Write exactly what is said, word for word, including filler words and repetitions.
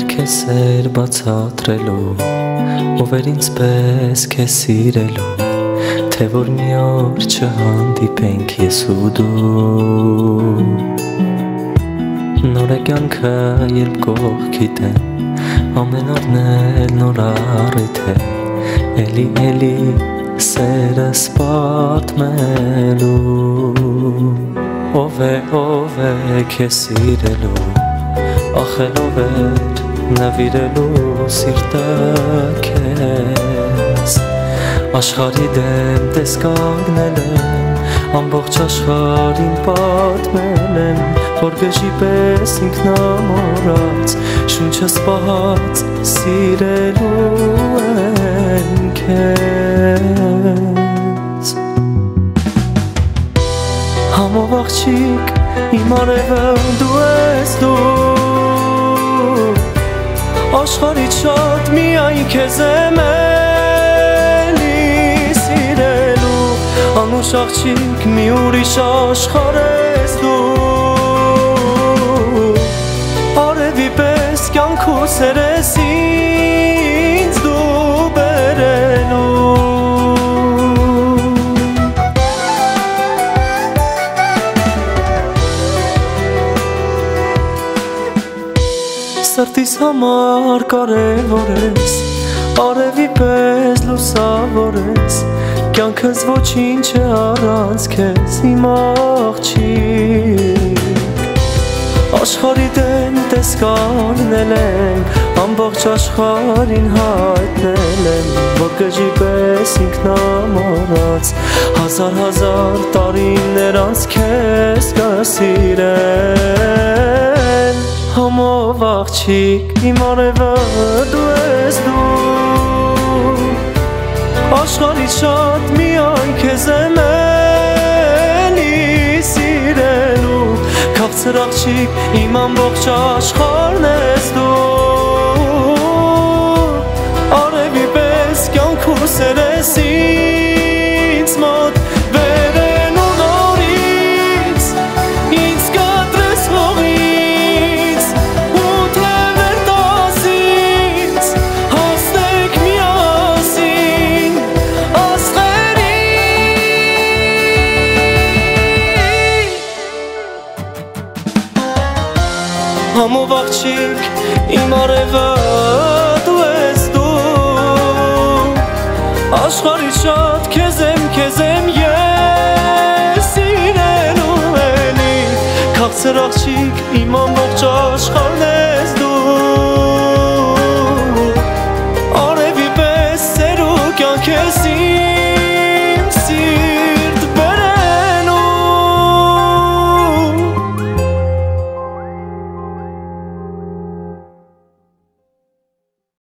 կեսեր բացատրելու ով էր ինձ պես քեզ սիրելու թե որ մի օր չհանդիպենք ես ու դու նոր է կյանքը երբ կողքիդ եմ ամեն օրն էլ նոր առիթ է էլի էլի սերս պատմելու ով է ով է քեզ սիրելու ախել ով էր նվիրելու սիրտը քեզ աշխարհի դեմ տես կանգնել եմ ամբողջ աշխարհին պատմել եմ որ գժի պես ինքնամոռաց շունչս պահած սիրելու եմ քեզ համով աղջիկ իմ արևը դու ես դու աշխարհից շատ միայն քեզ եմ էլի սիրելու անուշ աղջիկ մի ուրիշ աշխարհ ես դու արևի պես կյանքուս երես ինձ դու բերելու Սրտիս համար կարևոր ես արևի պես լուսավոր ես կյանքս ոչինչ է առանց քեզ իմ աղջիկ աշխարհի դեմ տես կանգնել եմ ամբողջ աշխարհին հայտնել եմ որ գժի պես ինքնամոռաց հազար հազար տարիներ անց քեզ կսիրեմ համով աղջիկ իմ արևը դու ես դու աշխարհից շատ միայն քեզ եմ էլի սիրելու քաղցր աղջիկ իմ ամբողջ աշխարհն ես դու արևի պես կյանքուս երես ինձ մոտ Համով աղջիկ իմ արևը դու ես դու աշխարհից շատ քեզ եմ քեզ եմ ես սիրելու էլի քաղցր աղջիկ իմ ամբողջ աշխարհն ես դու արևի պես սեր ու կյանք ես